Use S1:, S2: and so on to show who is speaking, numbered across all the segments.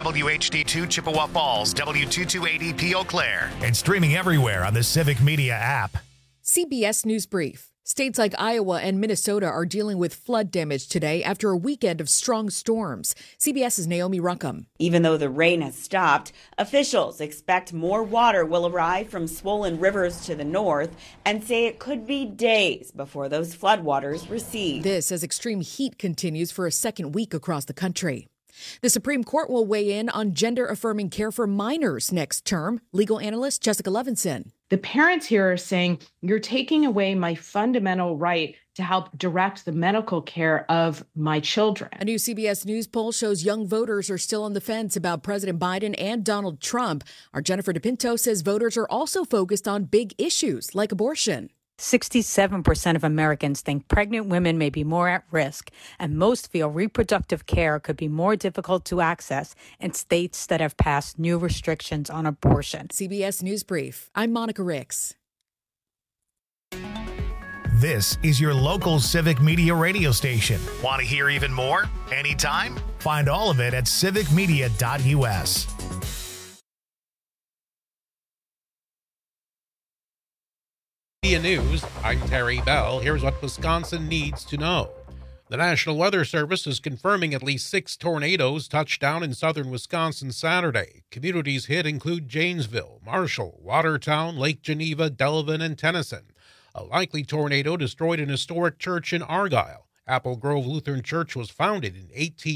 S1: WHD2 Chippewa Falls, W228EP Eau Claire.
S2: And streaming everywhere on the Civic Media app.
S3: CBS News Brief. States like Iowa and Minnesota are dealing with flood damage today after a weekend of strong storms. CBS's Naomi Ruckham.
S4: Even though the rain has stopped, officials expect more water will arrive from swollen rivers to the north and say it could be days before those floodwaters recede.
S3: This as extreme heat continues for a second week across the country. The Supreme Court will weigh in on gender-affirming care for minors next term. Legal analyst Jessica Levinson.
S5: The parents here are saying, you're taking away my fundamental right to help direct the medical care of my children.
S3: A new CBS News poll shows young voters are still on the fence about President Biden and Donald Trump. Our Jennifer DePinto says voters are also focused on big issues like abortion.
S6: 67% of Americans think pregnant women may be more at risk, and most feel reproductive care could be more difficult to access in states that have passed new restrictions on abortion.
S3: CBS News Brief. I'm Monica Ricks.
S2: This is your local Civic Media radio station.
S1: Want to hear even more? Anytime?
S2: Find all of it at civicmedia.us.
S7: News, I'm Terry Bell. Here's what Wisconsin needs to know. The National Weather Service is confirming at least 6 tornadoes touched down in southern Wisconsin Saturday. Communities hit include Janesville, Marshall, Watertown, Lake Geneva, Delavan, and Tennyson. A likely tornado destroyed an historic church in Argyle. Apple Grove Lutheran Church was founded in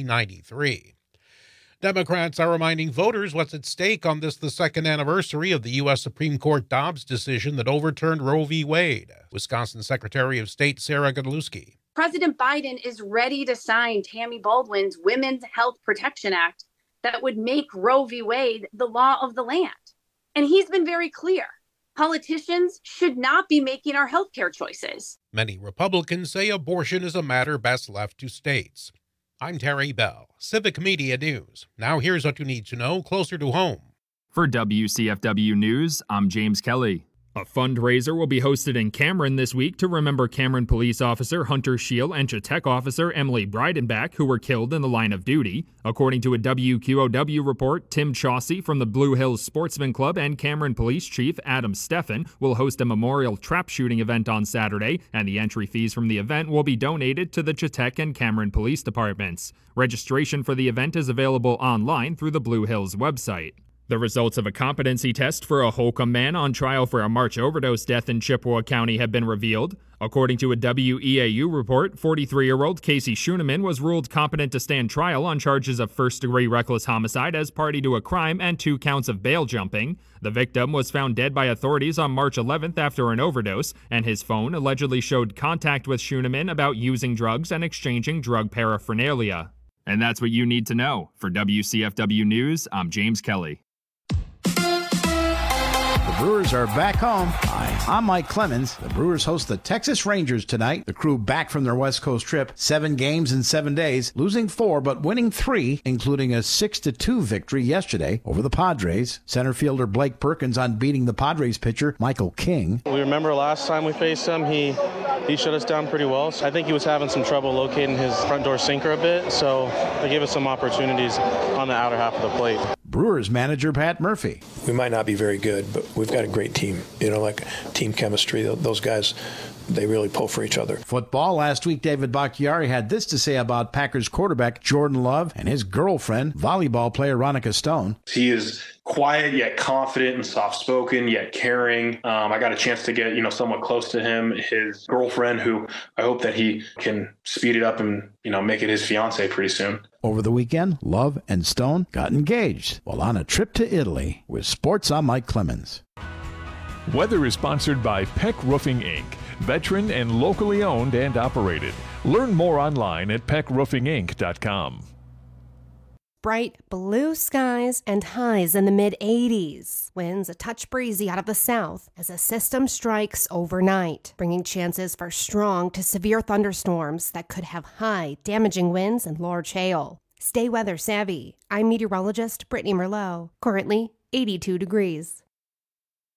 S7: 1893. Democrats are reminding voters what's at stake on this, the second anniversary of the U.S. Supreme Court Dobbs decision that overturned Roe v. Wade. Wisconsin Secretary of State Sarah Godlewski.
S8: President Biden is ready to sign Tammy Baldwin's Women's Health Protection Act that would make Roe v. Wade the law of the land. And he's been very clear. Politicians should not be making our healthcare choices.
S7: Many Republicans say abortion is a matter best left to states. I'm Terry Bell, Civic Media News. Now here's what you need to know closer to home.
S9: For WCFW News, I'm James Kelly. A fundraiser will be hosted in Cameron this week to remember Cameron police officer Hunter Scheel and Chautauqua officer Emily Breidenbach, who were killed in the line of duty. According to a WQOW report, Tim Chauncey from the Blue Hills Sportsman Club and Cameron Police Chief Adam Steffen will host a memorial trap shooting event on Saturday, and the entry fees from the event will be donated to the Chautauqua and Cameron Police Departments. Registration for the event is available online through the Blue Hills website. The results of a competency test for a Holcomb man on trial for a March overdose death in Chippewa County have been revealed. According to a WEAU report, 43-year-old Casey Schooneman was ruled competent to stand trial on charges of first-degree reckless homicide as party to a crime and 2 counts of bail jumping. The victim was found dead by authorities on March 11th after an overdose, and his phone allegedly showed contact with Schooneman about using drugs and exchanging drug paraphernalia. And that's what you need to know. For WCFW News, I'm James Kelly.
S10: The Brewers are back home. Hi, I'm Mike Clemens. The Brewers host the Texas Rangers tonight. The crew back from their West Coast trip. 7 games in 7 days, losing 4 but winning 3, including a 6-2 victory yesterday over the Padres. Center fielder Blake Perkins on beating the Padres pitcher Michael King.
S11: We remember last time we faced him, he shut us down pretty well. So I think he was having some trouble locating his front door sinker a bit, so they gave us some opportunities on the outer half of the plate.
S10: Brewers manager Pat Murphy.
S12: We might not be very good, but we've got a great team. You know, like team chemistry. Those guys, they really pull for each other.
S10: Football. Last week, David Bakhtiari had this to say about Packers quarterback Jordan Love and his girlfriend, volleyball player Ronica Stone.
S13: He is quiet yet confident and soft-spoken yet caring. I got a chance to get, somewhat close to him. His girlfriend, who I hope that he can speed it up and, make it his fiance pretty soon.
S10: Over the weekend, Love and Stone got engaged while on a trip to Italy. With sports, I'm Mike Clemens.
S14: Weather is sponsored by Peck Roofing, Inc., veteran and locally owned and operated. Learn more online at peckroofinginc.com.
S15: Bright blue skies and highs in the mid-80s. Winds a touch breezy out of the south as a system strikes overnight, bringing chances for strong to severe thunderstorms that could have high, damaging winds and large hail. Stay weather savvy. I'm meteorologist Brittany Merlot. Currently 82 degrees.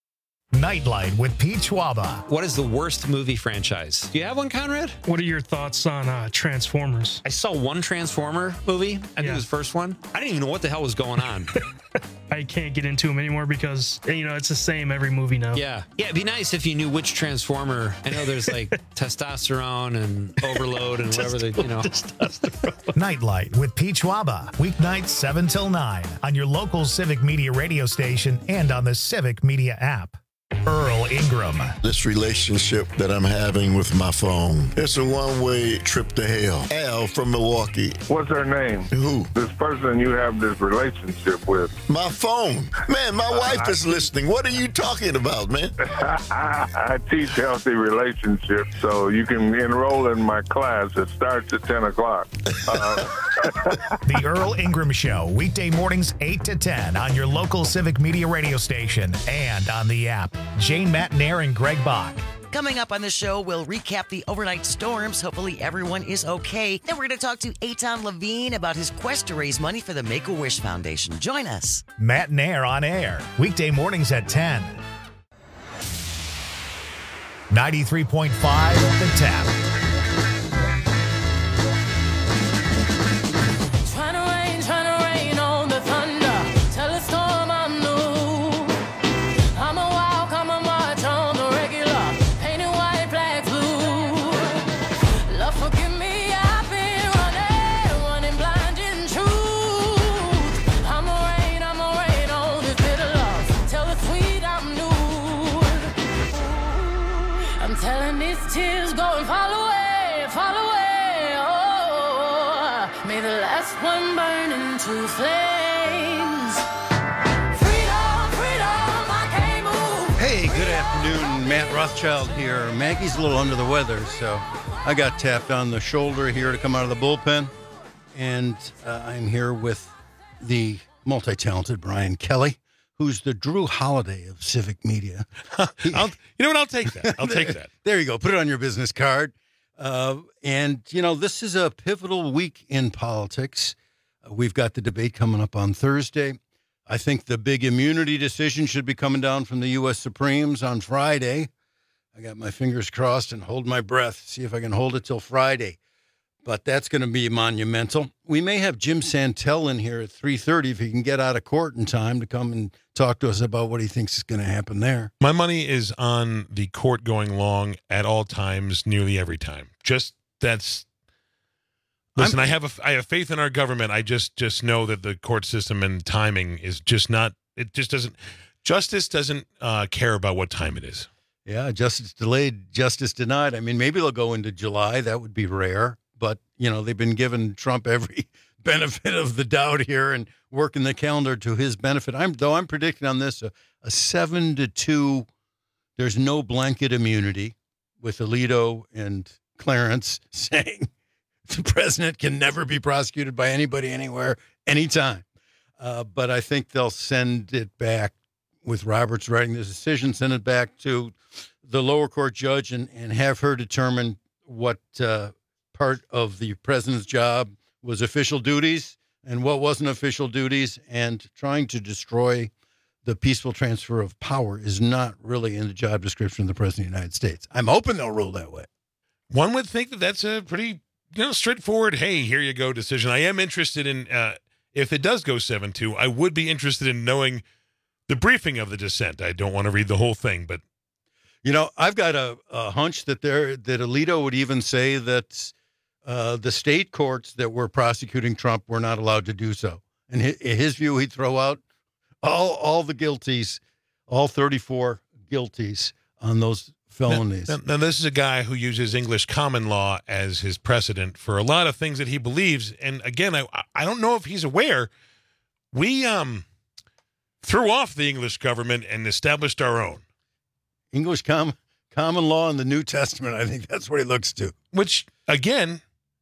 S2: Nightlight with Pete Schwaba.
S16: What is the worst movie franchise? Do you have one, Conrad?
S17: What are your thoughts on Transformers?
S16: I saw one Transformer movie. I think it was the first one. I didn't even know what the hell was going on.
S17: I can't get into them anymore because, it's the same every movie now.
S16: Yeah. Yeah, it'd be nice if you knew which Transformer. I know there's like testosterone and overload and whatever
S2: Nightlight with Pete Schwaba. Weeknights 7 till 9 on your local Civic Media radio station and on the Civic Media app. Earl Ingram.
S18: This relationship that I'm having with my phone, it's a one-way trip to hell. Al from Milwaukee.
S19: What's her name?
S18: Who?
S19: This person you have this relationship with.
S18: My phone. Man, my wife is listening. What are you talking about, man?
S19: I teach healthy relationships, so you can enroll in my class. It starts at 10 o'clock.
S2: The Earl Ingram Show, weekday mornings 8 to 10 on your local Civic Media radio station and on the app. Jane Matnair and Greg Bach.
S20: Coming up on the show, we'll recap the overnight storms. Hopefully everyone is okay. Then we're going to talk to Eitan Levine about his quest to raise money for the Make-A-Wish Foundation. Join us.
S2: Matnair on air, weekday mornings at 10. 93.5 The Tap.
S21: Tears go and fall away, oh, may the last one burn into flames. Freedom, freedom, I can't move.
S22: Hey, good afternoon, Matt Rothschild here. Maggie's a little under the weather, so I got tapped on the shoulder here to come out of the bullpen, and I'm here with the multi-talented Brian Kelly, who's the Drew Holiday of Civic Media.
S7: You know what? I'll take that. I'll take that.
S22: There you go. Put it on your business card. And this is a pivotal week in politics. We've got the debate coming up on Thursday. I think the big immunity decision should be coming down from the U.S. Supremes on Friday. I got my fingers crossed and hold my breath, see if I can hold it till Friday. But that's going to be monumental. We may have Jim Santel in here at 3:30 if he can get out of court in time to come and talk to us about what he thinks is going to happen there.
S7: My money is on the court going long at all times, nearly every time. Listen, I have faith in our government. I just know that the court system and timing is just not. It just doesn't. Justice doesn't care about what time it is.
S22: Yeah, justice delayed, justice denied. I mean, maybe they'll go into July. That would be rare. But, they've been giving Trump every benefit of the doubt here and working the calendar to his benefit. I'm predicting on this a 7-2. There's no blanket immunity, with Alito and Clarence saying the president can never be prosecuted by anybody, anywhere, anytime. But I think they'll send it back with Roberts writing the decision, send it back to the lower court judge and have her determine what part of the president's job was official duties and what wasn't official duties, and trying to destroy the peaceful transfer of power is not really in the job description of the president of the United States. I'm hoping they'll rule that way.
S7: One would think that that's a pretty straightforward, hey, here you go decision. I am interested in, if it does go 7-2, I would be interested in knowing the briefing of the dissent. I don't want to read the whole thing, but.
S22: I've got a hunch that Alito would even say that the state courts that were prosecuting Trump were not allowed to do so. In his view, he'd throw out all the guilties, all 34 guilties on those felonies.
S7: Now, this is a guy who uses English common law as his precedent for a lot of things that he believes. And again, I don't know if he's aware. We threw off the English government and established our own.
S22: English common law in the New Testament, I think that's what he looks to.
S7: Which, again,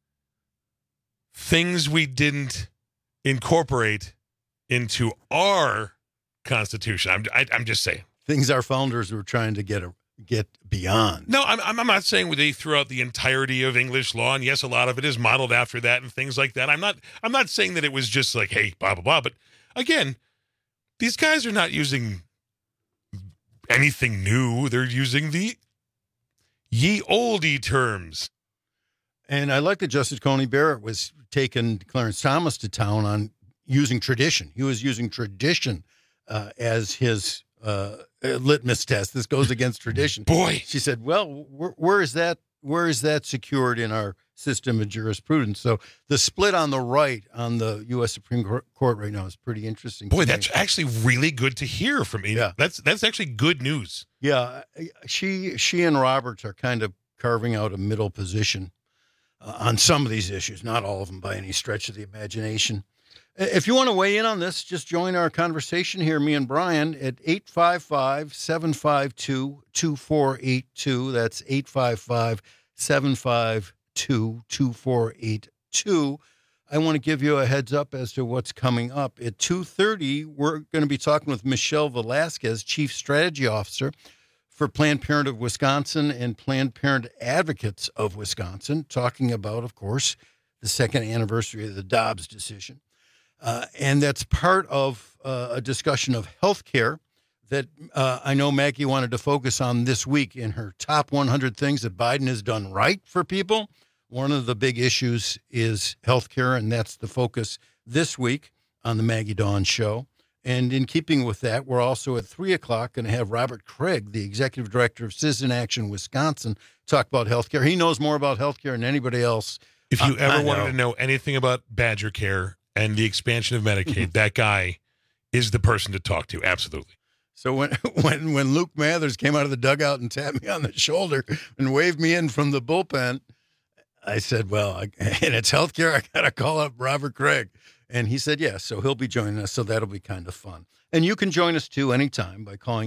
S7: things we didn't incorporate into our Constitution. I'm just saying.
S22: Things our founders were trying to get beyond.
S7: No, I'm not saying they threw out the entirety of English law, and yes, a lot of it is modeled after that and things like that. I'm not saying that it was just like, hey, blah, blah, blah. But, again, these guys are not using
S4: anything new. They're using the ye oldie terms.
S22: And I like that Justice Coney Barrett was taking Clarence Thomas to town on using tradition. He was using tradition as his litmus test. This goes against tradition.
S4: Boy,
S22: she said, well, where is that secured in our system of jurisprudence? So the split on the right on the U.S. Supreme Court right now is pretty interesting.
S4: Boy, that's actually really good to hear from me. Yeah. That's actually good news.
S22: Yeah, she and Roberts are kind of carving out a middle position on some of these issues, not all of them by any stretch of the imagination. If you want to weigh in on this, just join our conversation here, me and Brian, at 855-752-2482. That's 855-752-2482. I want to give you a heads up as to what's coming up. At 2:30, we're going to be talking with Michelle Velasquez, Chief Strategy Officer for Planned Parenthood of Wisconsin and Planned Parenthood Advocates of Wisconsin, talking about, of course, the second anniversary of the Dobbs decision. And that's part of a discussion of health care that I know Maggie wanted to focus on this week in her top 100 things that Biden has done right for people. One of the big issues is health care, and that's the focus this week on the Maggie Dawn Show. And in keeping with that, we're also at 3 o'clock going to have Robert Craig, the Executive Director of Citizen Action Wisconsin, talk about health care. He knows more about health care than anybody else.
S4: If you ever wanted to know anything about Badger Care and the expansion of Medicaid, that guy is the person to talk to. Absolutely.
S22: So when Luke Mathers came out of the dugout and tapped me on the shoulder and waved me in from the bullpen, I said, well, and it's healthcare, I got to call up Robert Craig. And he said, yes, so he'll be joining us, so that'll be kind of fun. And you can join us, too, anytime by calling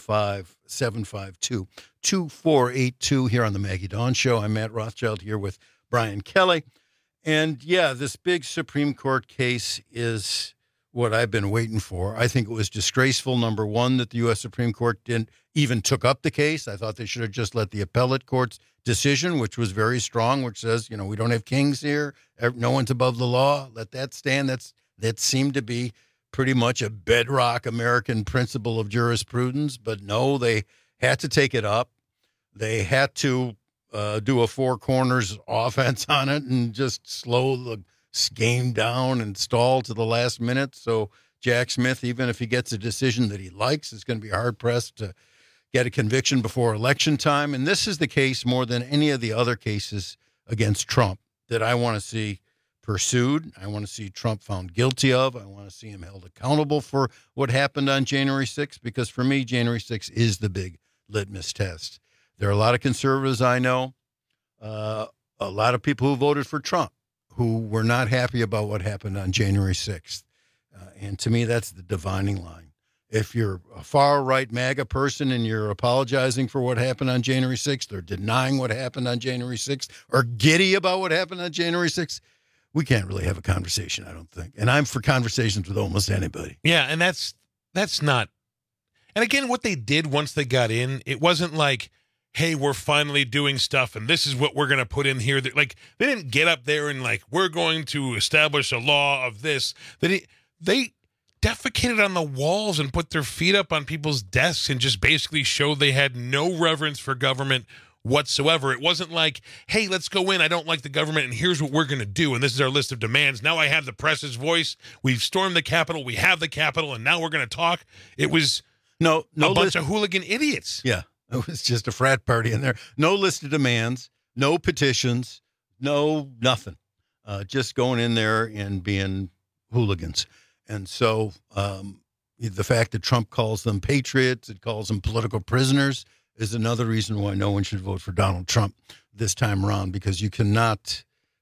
S22: 855-752-2482 here on the Maggie Dawn Show. I'm Matt Rothschild here with Brian Kelly. And, yeah, this big Supreme Court case is what I've been waiting for. I think it was disgraceful, number one, that the U.S. Supreme Court didn't even took up the case. I thought they should have just let the appellate court's decision, which was very strong, which says, we don't have kings here. No one's above the law. Let that stand. That seemed to be pretty much a bedrock American principle of jurisprudence. But no, they had to take it up. They had to do a four corners offense on it and just slow the game down and stall to the last minute. So Jack Smith, even if he gets a decision that he likes, is going to be hard-pressed to get a conviction before election time. And this is the case more than any of the other cases against Trump that I want to see pursued. I want to see Trump found guilty of. I want to see him held accountable for what happened on January 6th, because for me, January 6th is the big litmus test. There are a lot of conservatives I know, a lot of people who voted for Trump who were not happy about what happened on January 6th. And to me, that's the dividing line. If you're a far-right MAGA person and you're apologizing for what happened on January 6th or denying what happened on January 6th or giddy about what happened on January 6th, we can't really have a conversation, I don't think. And I'm for conversations with almost anybody.
S4: Yeah, and that's not. And again, what they did once they got in, it wasn't like, hey, we're finally doing stuff and this is what we're going to put in here. They didn't get up there and we're going to establish a law of this. They defecated on the walls and put their feet up on people's desks and just basically showed they had no reverence for government whatsoever. It wasn't like, hey, let's go in. I don't like the government, and here's what we're going to do, and this is our list of demands. Now I have the press's voice. We've stormed the Capitol. We have the Capitol, and now we're going to talk. It was a bunch of hooligan idiots.
S22: Yeah, it was just a frat party in there. No list of demands, no petitions, no nothing. Just going in there and being hooligans. And so the fact that Trump calls them patriots, it calls them political prisoners, is another reason why no one should vote for Donald Trump this time around, because you cannot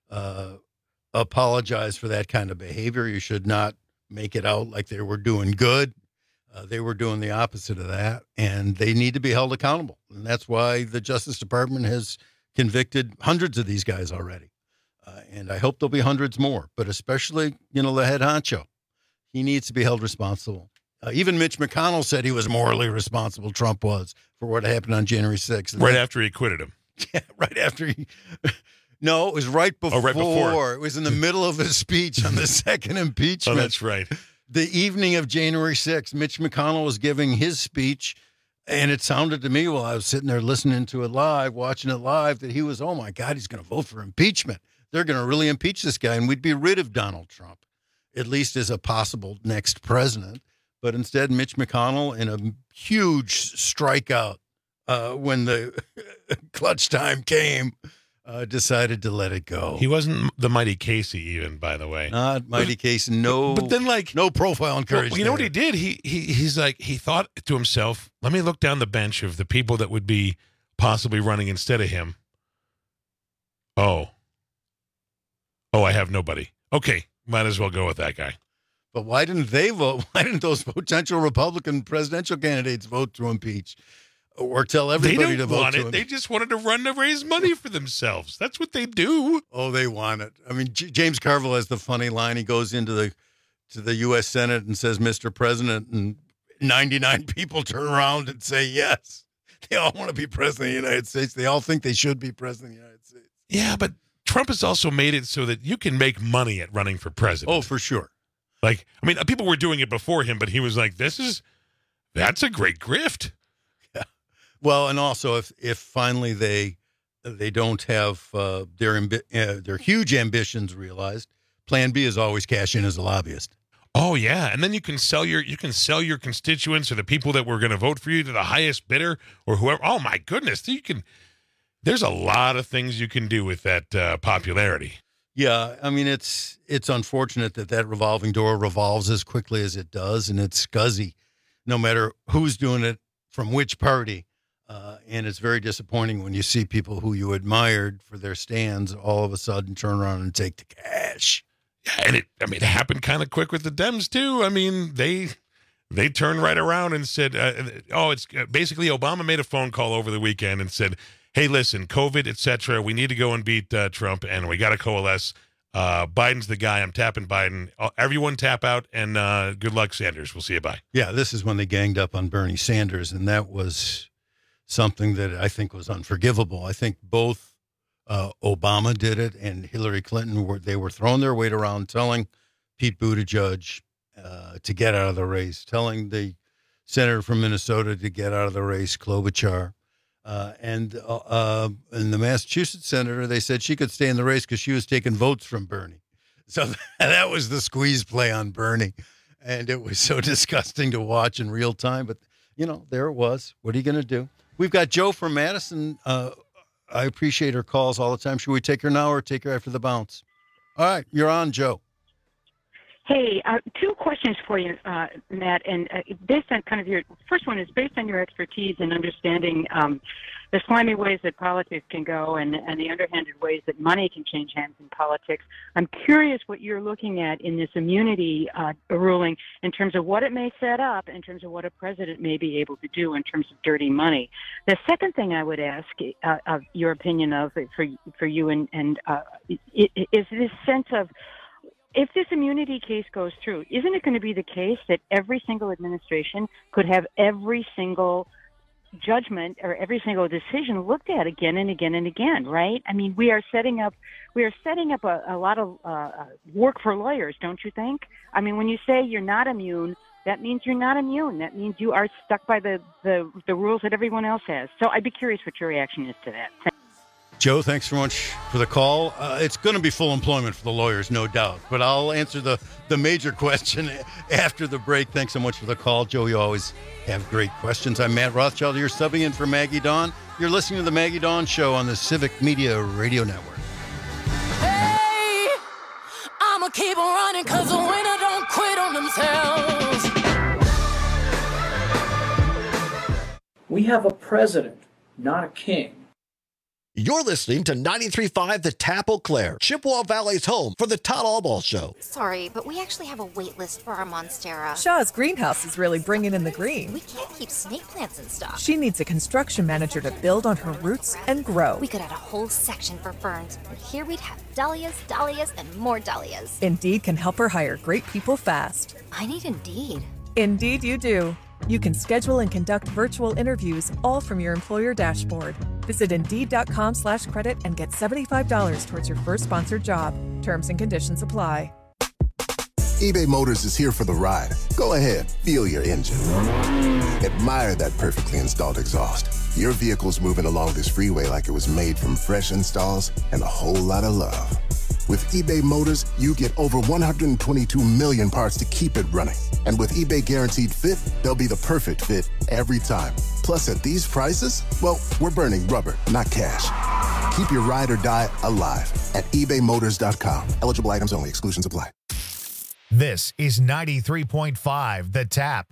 S22: apologize for that kind of behavior. You should not make it out like they were doing good. They were doing the opposite of that, and they need to be held accountable. And that's why the Justice Department has convicted hundreds of these guys already. And I hope there'll be hundreds more, but especially, the head honcho. He needs to be held responsible. Even Mitch McConnell said he was morally responsible, Trump was, for what happened on January 6th.
S4: Right after he acquitted him.
S22: Yeah, right after he... No, it was right before.
S4: Oh, right before.
S22: It was in the middle of his speech on the second impeachment.
S4: Oh, that's right.
S22: The evening of January 6th, Mitch McConnell was giving his speech And it sounded to me while I was sitting there listening to it live, watching it live, that he was, oh my God, he's going to vote for impeachment. They're going to really impeach this guy, and we'd be rid of Donald Trump, at least as a possible next president. But instead, Mitch McConnell, in a huge strikeout when the clutch time came, decided to let it go.
S4: He wasn't the mighty Casey, even, by the way.
S22: Not mighty Casey. No,
S4: but then, like,
S22: no profile and courage.
S4: Well, you know what he did? He's like, he thought to himself, let me look down the bench of the people that would be possibly running instead of him. Oh, I have nobody. Okay, might as well go with that guy.
S22: But why didn't they vote? Why didn't those potential Republican presidential candidates vote to impeach? Or tell everybody to vote to him?
S4: They just wanted to run to raise money for themselves. That's what they do.
S22: Oh, they want it. I mean, James Carville has the funny line. He goes into the U.S. Senate and says, Mr. President, and 99 people turn around and say yes. They all want to be president of the United States. They all think they should be president of the United States.
S4: Yeah, but Trump has also made it so that you can make money at running for president.
S22: Oh, for sure.
S4: Like, I mean, people were doing it before him, but he was like, that's a great grift.
S22: Well, and also if finally they don't have their huge ambitions realized, Plan B is always cash in as a lobbyist.
S4: Oh yeah, and then you can sell your constituents or the people that were going to vote for you to the highest bidder or whoever. Oh my goodness, there's a lot of things you can do with that popularity.
S22: Yeah, I mean it's unfortunate that revolving door revolves as quickly as it does, and it's scuzzy, no matter who's doing it from which party. And it's very disappointing when you see people who you admired for their stands all of a sudden turn around and take the cash.
S4: Yeah, and it happened kind of quick with the Dems too. I mean, they turned right around and said, it's basically Obama made a phone call over the weekend and said, hey, listen, COVID, etc. We need to go and beat Trump, and we got to coalesce. Biden's the guy. I'm tapping Biden. Everyone tap out, and good luck, Sanders. We'll see you. Bye.
S22: Yeah, this is when they ganged up on Bernie Sanders, and that was something that I think was unforgivable. I think both Obama did it and Hillary Clinton were throwing their weight around, telling Pete Buttigieg to get out of the race, telling the senator from Minnesota to get out of the race, Klobuchar. And the Massachusetts senator, they said she could stay in the race because she was taking votes from Bernie. So that was the squeeze play on Bernie. And it was so disgusting to watch in real time. But, there it was. What are you going to do? We've got Joe from Madison. I appreciate her calls all the time. Should we take her now or take her after the bounce? All right, you're on, Joe.
S5: Hey, two questions for you, Matt. And based on kind of your first one is based on your expertise in understanding the slimy ways that politics can go and the underhanded ways that money can change hands in politics. I'm curious what you're looking at in this immunity ruling in terms of what it may set up, in terms of what a president may be able to do in terms of dirty money. The second thing I would ask of your opinion of for you and is this sense of, if this immunity case goes through, isn't it going to be the case that every single administration could have every single judgment or every single decision looked at again and again and again, right? I mean, we are setting up a lot of work for lawyers, don't you think? I mean, when you say you're not immune, that means you're not immune. That means you are stuck by the rules that everyone else has. So I'd be curious what your reaction is to that.
S22: Joe, thanks so much for the call. It's going to be full employment for the lawyers, no doubt. But I'll answer the major question after the break. Thanks so much for the call, Joe. You always have great questions. I'm Matt Rothschild. You're subbing in for Maggie Dawn. You're listening to the Maggie Dawn Show on the Civic Media Radio Network.
S21: Hey, I'ma keep on running because the winner don't quit on themselves.
S6: We have a president, not a king.
S23: You're listening to 93.5 The Tap Eau Claire, Chippewa Valley's home for the Todd Allball Show.
S24: Sorry, but we actually have a wait list for our Monstera.
S25: Shaw's greenhouse is really bringing in the green.
S24: We can't keep snake plants in stock.
S25: She needs a construction manager to build on her roots and grow.
S24: We could add a whole section for ferns, and here we'd have dahlias, dahlias, and more dahlias.
S25: Indeed can help her hire great people fast.
S24: I need Indeed.
S25: Indeed you do. You can schedule and conduct virtual interviews all from your employer dashboard. Visit Indeed.com/credit and get $75 towards your first sponsored job. Terms and conditions apply.
S1: eBay Motors is here for the ride. Go ahead, feel your engine. Admire that perfectly installed exhaust. Your vehicle's moving along this freeway like it was made from fresh installs and a whole lot of love. With eBay Motors, you get over 122 million parts to keep it running. And with eBay Guaranteed Fit, they'll be the perfect fit every time. Plus, at these prices, well, we're burning rubber, not cash. Keep your ride or die alive at ebaymotors.com. Eligible items only. Exclusions apply.
S2: This is 93.5 The Tap.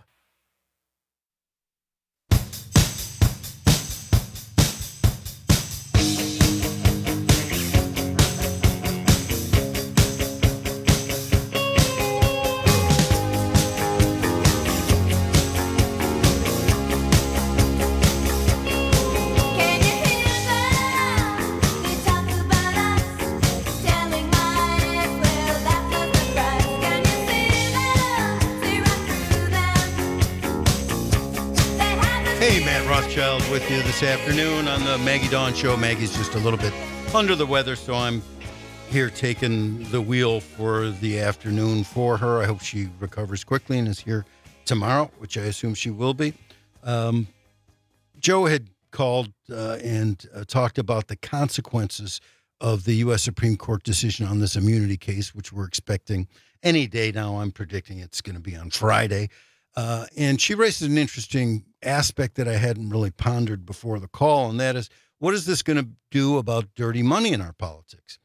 S22: Hey, Matt Rothschild with you this afternoon on the Maggie Dawn Show. Maggie's just a little bit under the weather, so I'm here taking the wheel for the afternoon for her. I hope she recovers quickly and is here tomorrow, which I assume she will be. Joe had called and talked about the consequences of the U.S. Supreme Court decision on this immunity case, which we're expecting any day now. I'm predicting it's going to be on Friday. And she raises an interesting aspect that I hadn't really pondered before the call, and that is, what is this going to do about dirty money in our politics?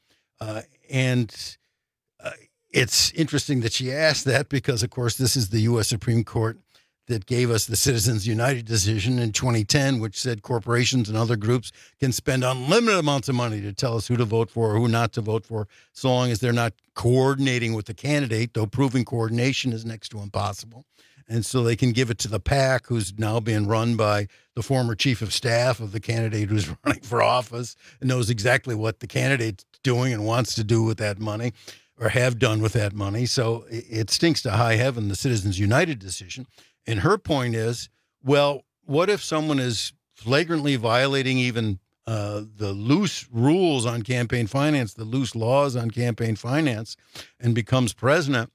S22: It's interesting that she asked that because, of course, this is the U.S. Supreme Court that gave us the Citizens United decision in 2010, which said corporations and other groups can spend unlimited amounts of money to tell us who to vote for or who not to vote for, so long as they're not coordinating with the candidate, though proving coordination is next to impossible. And so they can give it to the PAC, who's now being run by the former chief of staff of the candidate who's running for office and knows exactly what the candidate's doing and wants to do with that money or have done with that money. So it stinks to high heaven, the Citizens United decision. And her point is, well, what if someone is flagrantly violating even the loose rules on campaign finance, the loose laws on campaign finance, and becomes president?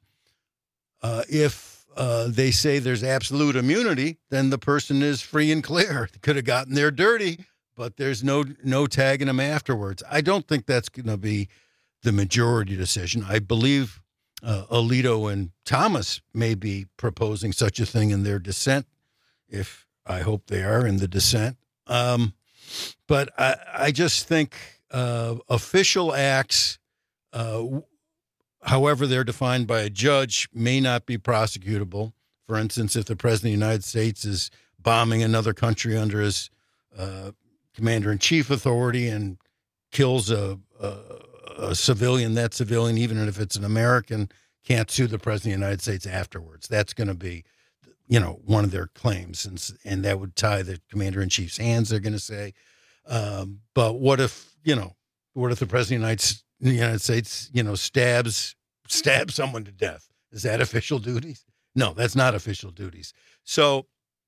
S22: If they say there's absolute immunity, then the person is free and clear. They could have gotten there dirty, but there's no tagging them afterwards. I don't think that's going to be the majority decision. I believe Alito and Thomas may be proposing such a thing in their dissent, if I hope they are in the dissent. But I just think official acts, however they're defined by a judge, may not be prosecutable. For instance, if the president of the United States is bombing another country under his commander-in-chief authority and kills a civilian, that civilian, even if it's an American, can't sue the president of the United States afterwards. That's going to be, one of their claims, and that would tie the commander-in-chief's hands, they're going to say. But what if the president of the United States, stabs someone to death? Is that official duties? No, that's not official duties. So,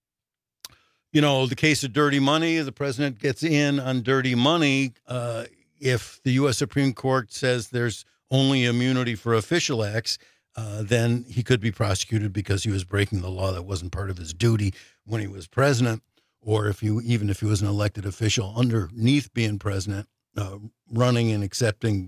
S22: the case of dirty money, the president gets in on dirty money. If the U.S. Supreme Court says there's only immunity for official acts, then he could be prosecuted because he was breaking the law that wasn't part of his duty when he was president, or even if he was an elected official underneath being president, running and accepting,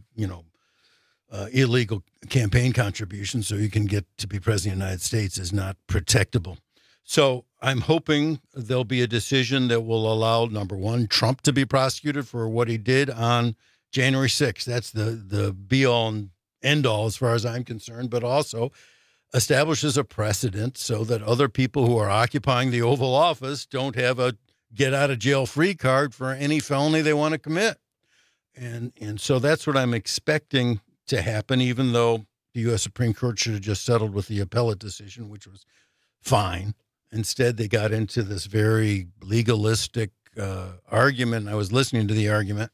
S22: illegal campaign contributions so you can get to be president of the United States is not protectable. So I'm hoping there'll be a decision that will allow, number one, Trump to be prosecuted for what he did on January 6th. That's the be-all and end-all as far as I'm concerned, but also establishes a precedent so that other people who are occupying the Oval Office don't have a get-out-of-jail-free card for any felony they want to commit. And so that's what I'm expecting to happen, even though the U.S. Supreme Court should have just settled with the appellate decision, which was fine. Instead, they got into this very legalistic argument. I was listening to the argument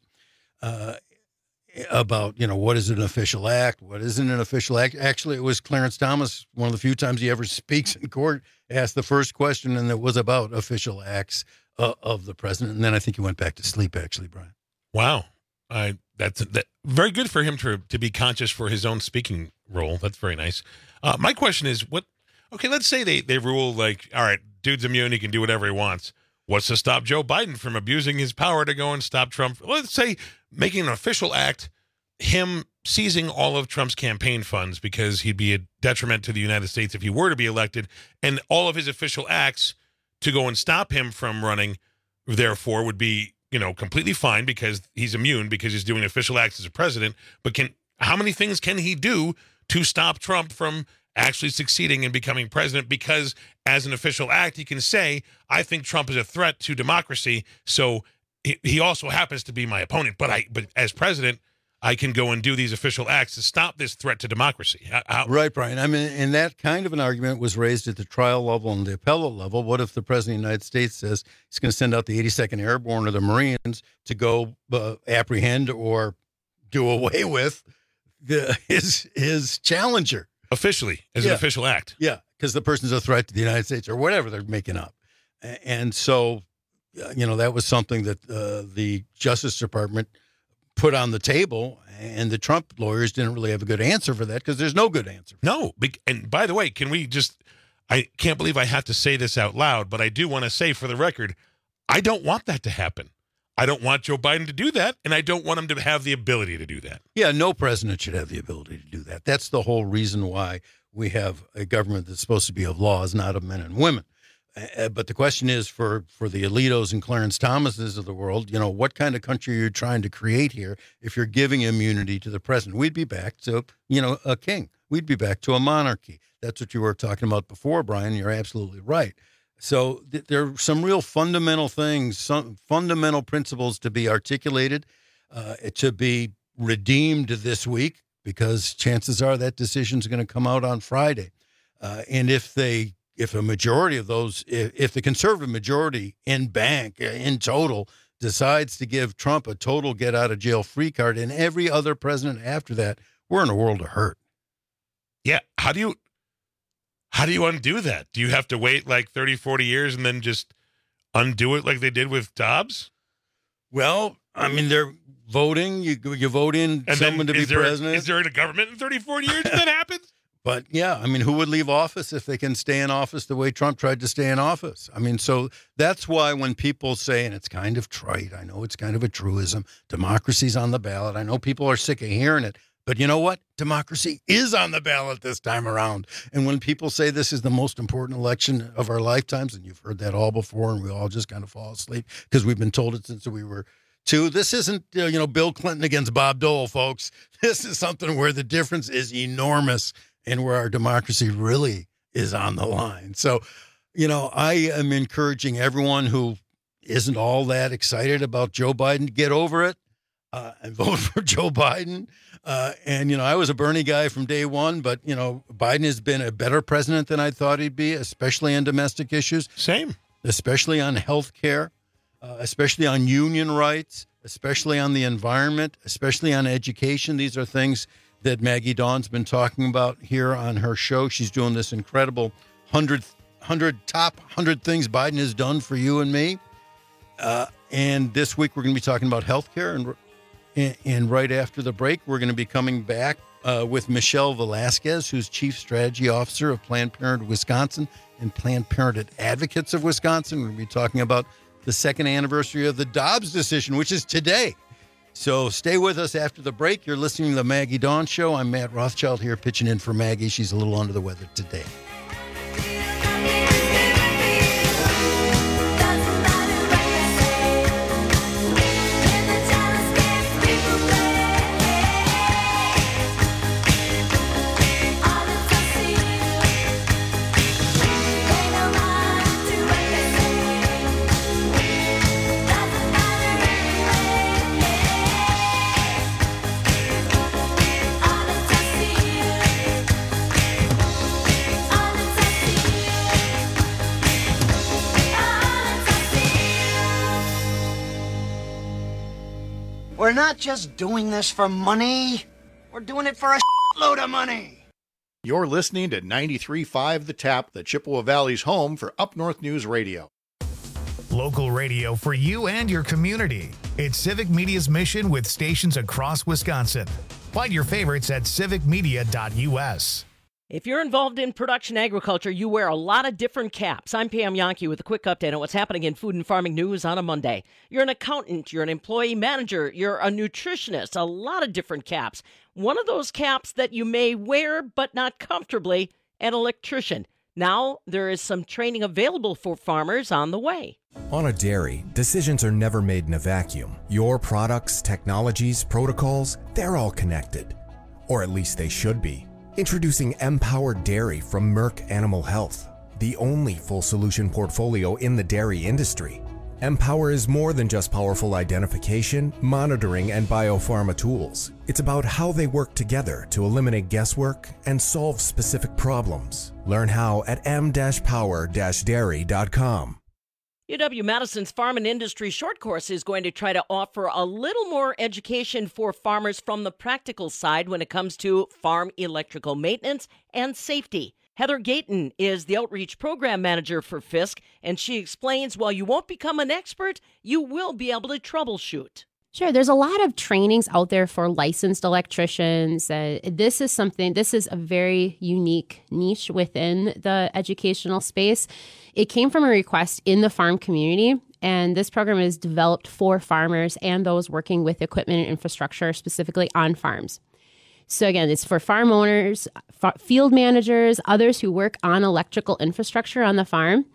S22: about, what is an official act? What isn't an official act? Actually, it was Clarence Thomas, one of the few times he ever speaks in court, asked the first question, and it was about official acts of the president. And then I think he went back to sleep, actually, Brian.
S4: Wow. That's very good for him to be conscious for his own speaking role. That's very nice. My question is, okay, let's say they rule like, all right, dude's immune, he can do whatever he wants. What's to stop Joe Biden from abusing his power to go and stop Trump? Let's say making an official act, him seizing all of Trump's campaign funds because he'd be a detriment to the United States if he were to be elected, and all of his official acts to go and stop him from running, therefore, would be, completely fine because he's immune because he's doing official acts as a president. But how many things can he do to stop Trump from actually succeeding and becoming president? Because as an official act, he can say, I think Trump is a threat to democracy, so he also happens to be my opponent. But as president, I can go and do these official acts to stop this threat to democracy.
S22: Right, Brian. I mean, and that kind of an argument was raised at the trial level and the appellate level. What if the president of the United States says he's going to send out the 82nd Airborne or the Marines to go apprehend or do away with his challenger?
S4: Officially, as an official act.
S22: Yeah, because the person's a threat to the United States or whatever they're making up. And so, that was something that the Justice Department put on the table, and the Trump lawyers didn't really have a good answer for that because there's no good answer.
S4: No. And by the way, I can't believe I have to say this out loud, but I do want to say for the record, I don't want that to happen. I don't want Joe Biden to do that, and I don't want him to have the ability to do that.
S22: Yeah, no president should have the ability to do that. That's the whole reason why we have a government that's supposed to be of laws, not of men and women. But the question is for the Alitos and Clarence Thomases of the world, what kind of country are you trying to create here if you're giving immunity to the president? We'd be back to, a king. We'd be back to a monarchy. That's what you were talking about before, Brian. You're absolutely right. So there are some real fundamental things, some fundamental principles to be articulated, to be redeemed this week, because chances are that decision is going to come out on Friday. And if a majority of those, if the conservative majority in total decides to give Trump a total get out of jail free card and every other president after that, we're in a world of hurt.
S4: Yeah. How do you undo that? Do you have to wait like 30, 40 years and then just undo it like they did with Dobbs?
S22: Well, I mean, they're voting. You vote in and someone to be president.
S4: Is there a government in 30, 40 years if that happens?
S22: But, yeah, I mean, who would leave office if they can stay in office the way Trump tried to stay in office? I mean, so that's why when people say, and it's kind of trite, I know it's kind of a truism, democracy's on the ballot. I know people are sick of hearing it. But you know what? Democracy is on the ballot this time around. And when people say this is the most important election of our lifetimes, and you've heard that all before, and we all just kind of fall asleep because we've been told it since we were two. This isn't, Bill Clinton against Bob Dole, folks. This is something where the difference is enormous and where our democracy really is on the line. So, I am encouraging everyone who isn't all that excited about Joe Biden to get over it and vote for Joe Biden. And I was a Bernie guy from day one, but, Biden has been a better president than I thought he'd be, especially on domestic issues.
S4: Same.
S22: Especially on health care, especially on union rights, especially on the environment, especially on education. These are things that Maggie Dawn's been talking about here on her show. She's doing this incredible 100 top 100 things Biden has done for you and me. And this week we're going to be talking about health care. And right after the break, we're going to be coming back with Michelle Velasquez, who's Chief Strategy Officer of Planned Parenthood Wisconsin and Planned Parenthood Advocates of Wisconsin. We're going to be talking about the second anniversary of the Dobbs decision, which is today. So stay with us after the break. You're listening to the Maggie Dawn Show. I'm Matt Rothschild here pitching in for Maggie. She's a little under the weather today.
S3: We're not just doing this for money. We're doing it for a load of money.
S8: You're listening to 93.5 The Tap, the Chippewa Valley's home for Up North News Radio.
S2: Local radio for you and your community. It's Civic Media's mission with stations across Wisconsin. Find your favorites at civicmedia.us.
S9: If you're involved in production agriculture, you wear a lot of different caps. I'm Pam Yonke with a quick update on what's happening in food and farming news on a Monday. You're an accountant, you're an employee manager, you're a nutritionist, a lot of different caps. One of those caps that you may wear but not comfortably, an electrician. Now there is some training available for farmers on the way.
S10: On a dairy, decisions are never made in a vacuum. Your products, technologies, protocols, they're all connected. Or at least they should be. Introducing Empower Dairy from Merck Animal Health, the only full solution portfolio in the dairy industry. Empower is more than just powerful identification, monitoring, and biopharma tools. It's about how they work together to eliminate guesswork and solve specific problems. Learn how at m-power-dairy.com.
S9: UW-Madison's Farm and Industry Short Course is going to try to offer a little more education for farmers from the practical side when it comes to farm electrical maintenance and safety. Heather Gayton is the Outreach Program Manager for Fisk, and she explains while you won't become an expert, you will be able to troubleshoot.
S11: Sure. There's a lot of trainings out there for licensed electricians. This is a very unique niche within the educational space. It came from a request in the farm community, and this program is developed for farmers and those working with equipment and infrastructure, specifically on farms. So again, it's for farm owners, field managers, others who work on electrical infrastructure on the farm.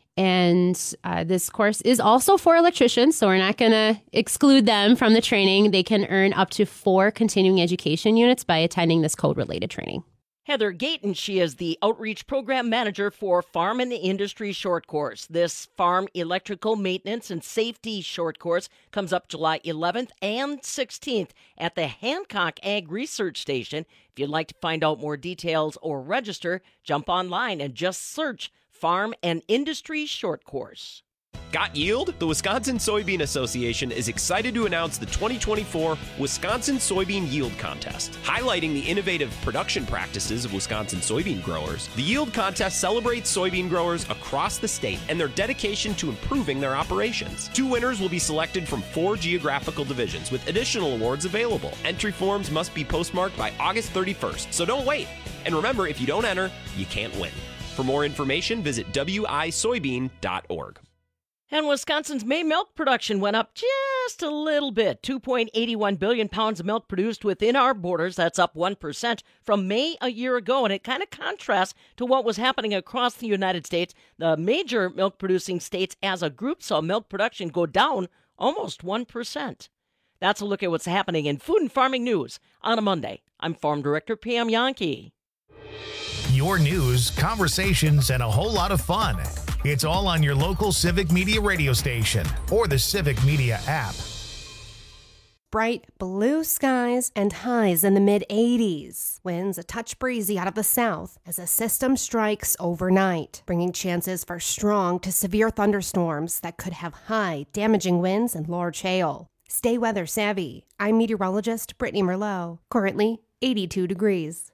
S11: And this course is also for electricians, so we're not going to exclude them from the training. They can earn up to 4 continuing education units by attending this code-related training.
S9: Heather Gayton, she is the Outreach Program Manager for Farm and Industry Short Course. This Farm Electrical Maintenance and Safety Short Course comes up July 11th and 16th at the Hancock Ag Research Station. If you'd like to find out more details or register, jump online and just search Farm and Industry Short Course.
S12: Got yield? The Wisconsin Soybean Association is excited to announce the 2024 Wisconsin Soybean Yield Contest. Highlighting the innovative production practices of Wisconsin soybean growers, the Yield Contest celebrates soybean growers across the state and their dedication to improving their operations. 2 winners will be selected from 4 geographical divisions, with additional awards available. Entry forms must be postmarked by August 31st, so don't wait. And remember, if you don't enter, you can't win. For more information, visit wisoybean.org.
S9: And Wisconsin's May milk production went up just a little bit. 2.81 billion pounds of milk produced within our borders. That's up 1% from May a year ago. And it kind of contrasts to what was happening across the United States. The major milk producing states as a group saw milk production go down almost 1%. That's a look at what's happening in food and farming news on a Monday. I'm Farm Director Pam Yonke.
S2: Your news, conversations, and a whole lot of fun. It's all on your local Civic Media radio station or the Civic Media app.
S15: Bright blue skies and highs in the mid-80s. Winds a touch breezy out of the south as a system strikes overnight, bringing chances for strong to severe thunderstorms that could have high, damaging winds and large hail. Stay weather savvy. I'm meteorologist Brittany Merlot. Currently 82 degrees.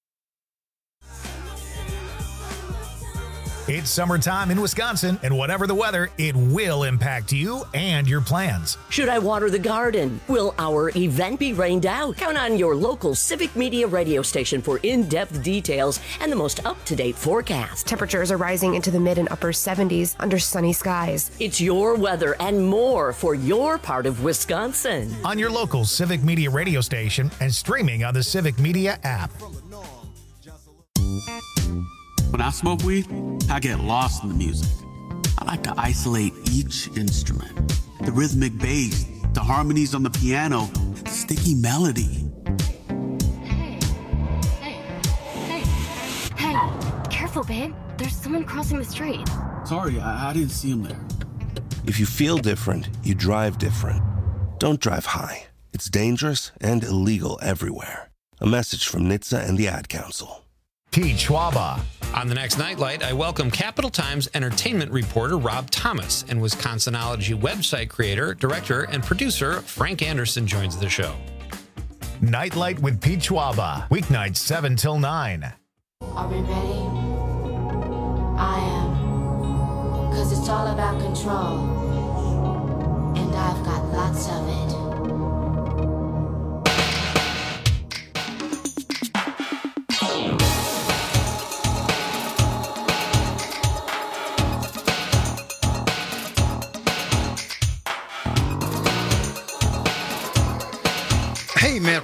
S2: It's summertime in Wisconsin, and whatever the weather, it will impact you and your plans.
S13: Should I water the garden? Will our event be rained out? Count on your local Civic Media radio station for in-depth details and the most up-to-date forecast.
S26: Temperatures are rising into the mid and upper 70s under sunny skies.
S13: It's your weather and more for your part of Wisconsin.
S2: On your local Civic Media radio station and streaming on the Civic Media app.
S27: When I smoke weed, I get lost in the music. I like to isolate each instrument. The rhythmic bass, the harmonies on the piano, the sticky melody.
S24: Hey, careful, babe. There's someone crossing the street.
S27: Sorry, I didn't see him there.
S28: If you feel different, you drive different. Don't drive high. It's dangerous and illegal everywhere. A message from NHTSA and the Ad Council.
S2: Pete Schwaba.
S16: On the next Nightlight, I welcome Capital Times entertainment reporter Rob Thomas, and Wisconsinology website creator, director, and producer Frank Anderson joins the show.
S2: Nightlight with Pete Schwaba, weeknights 7 till 9.
S29: Are we ready? I am. 'Cause it's all about control. And I've got lots of it.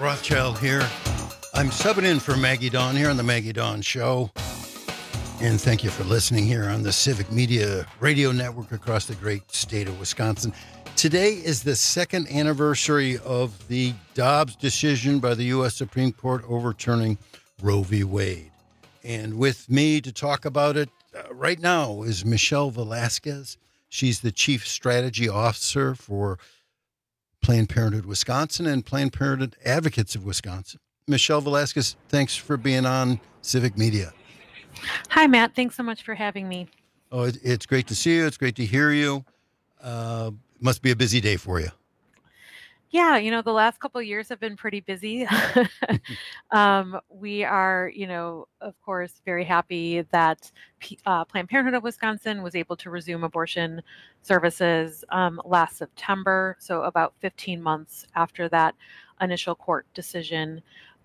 S22: Rothschild here. I'm subbing in for Maggie Dawn here on the Maggie Dawn Show. And thank you for listening here on the Civic Media Radio Network across the great state of Wisconsin. Today is the second anniversary of the Dobbs decision by the U.S. Supreme Court overturning Roe v. Wade. And with me to talk about it right now is Michelle Velasquez. She's the Chief Strategy Officer for Planned Parenthood Wisconsin and Planned Parenthood Advocates of Wisconsin. Michelle Velasquez, thanks for being on Civic Media.
S5: Hi, Matt. Thanks so much for having me.
S22: Oh, it's great to see you. It's great to hear you. Must be a busy day for you.
S5: Yeah, the last couple of years have been pretty busy. We are, of course, very happy that Planned Parenthood of Wisconsin was able to resume abortion services last September. So about 15 months after that initial court decision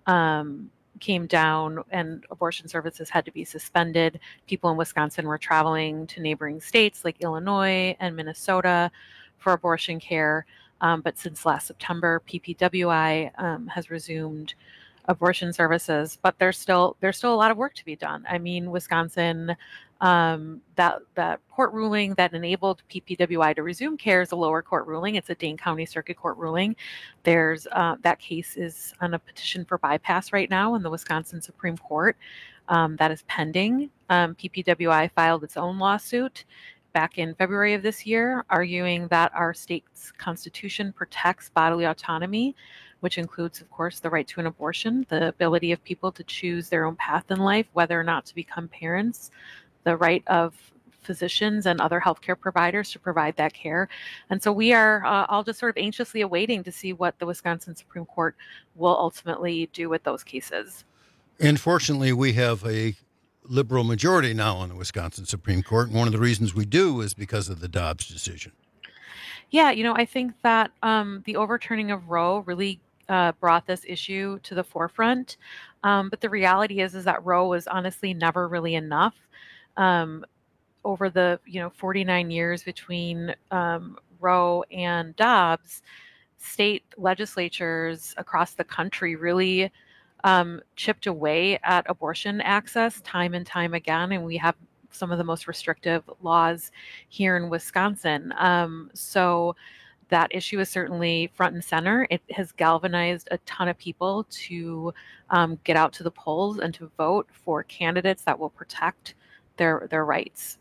S5: came down and abortion services had to be suspended. People in Wisconsin were traveling to neighboring states like Illinois and Minnesota for abortion care. But since last September, PPWI has resumed abortion services, but there's still a lot of work to be done. I mean, Wisconsin, that court ruling that enabled PPWI to resume care is a lower court ruling. It's a Dane County Circuit Court ruling. There's that case is on a petition for bypass right now in the Wisconsin Supreme Court. That is pending. PPWI filed its own lawsuit back in February of this year, arguing that our state's constitution protects bodily autonomy, which includes, of course, the right to an abortion, the ability of people to choose their own path in life, whether or not to become parents, the right of physicians and other healthcare providers to provide that care. And so we are all just sort of anxiously awaiting to see what the Wisconsin Supreme Court will ultimately do with those cases.
S22: And fortunately, we have a liberal majority now on the Wisconsin Supreme Court. And one of the reasons we do is because of the Dobbs decision.
S5: Yeah, I think that the overturning of Roe really brought this issue to the forefront. But the reality is that Roe was honestly never really enough. Over the 49 years between Roe and Dobbs, state legislatures across the country really chipped away at abortion access time and time again, and we have some of the most restrictive laws here in Wisconsin. So that issue is certainly front and center. It has galvanized a ton of people to get out to the polls and to vote for candidates that will protect their rights.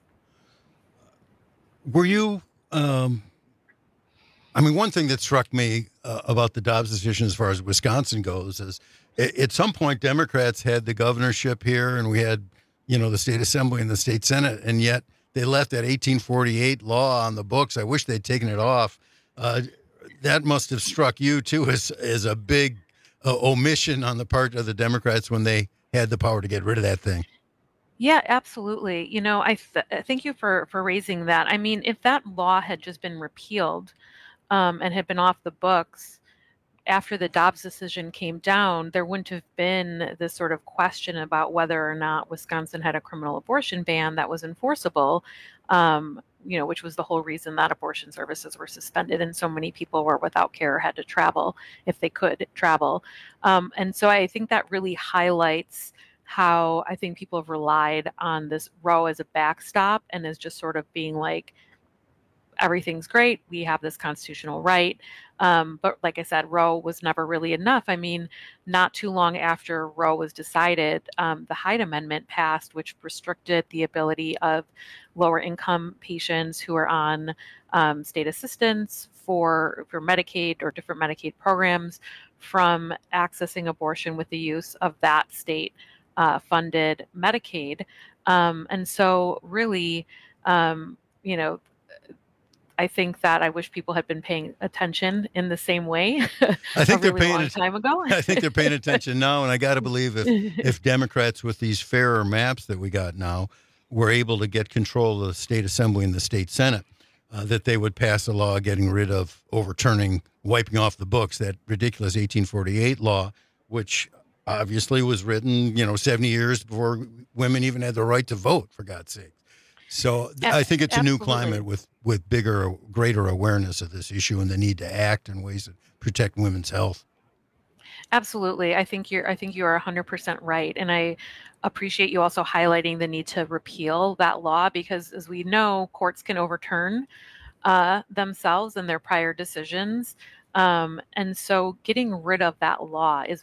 S22: Were you, one thing that struck me about the Dobbs decision as far as Wisconsin goes is at some point Democrats had the governorship here and we had, the state assembly and the state senate, and yet they left that 1848 law on the books. I wish they'd taken it off. That must have struck you too as a big omission on the part of the Democrats when they had the power to get rid of that thing.
S5: Yeah, absolutely. Thank you for raising that. I mean, if that law had just been repealed and had been off the books after the Dobbs decision came down, there wouldn't have been this sort of question about whether or not Wisconsin had a criminal abortion ban that was enforceable, which was the whole reason that abortion services were suspended and so many people were without care or had to travel if they could travel. And so I think that really highlights how I think people have relied on this Roe as a backstop and as just sort of being like, everything's great. We have this constitutional right. But like I said, Roe was never really enough. I mean, not too long after Roe was decided, the Hyde Amendment passed, which restricted the ability of lower income patients who are on state assistance for Medicaid or different Medicaid programs from accessing abortion with the use of that state funded Medicaid. And so really, I think that I wish people had been paying attention in the same way.
S22: I think
S5: they're paying long time ago.
S22: I think they're paying attention now, and I got to believe if Democrats with these fairer maps that we got now were able to get control of the state assembly and the state senate, that they would pass a law getting rid of, overturning, wiping off the books that ridiculous 1848 law, which obviously was written, 70 years before women even had the right to vote, for God's sake. So I think it's a new climate with greater awareness of this issue and the need to act in ways that protect women's health.
S5: Absolutely. I think you are 100% right. And I appreciate you also highlighting the need to repeal that law because, as we know, courts can overturn themselves and their prior decisions. And so getting rid of that law is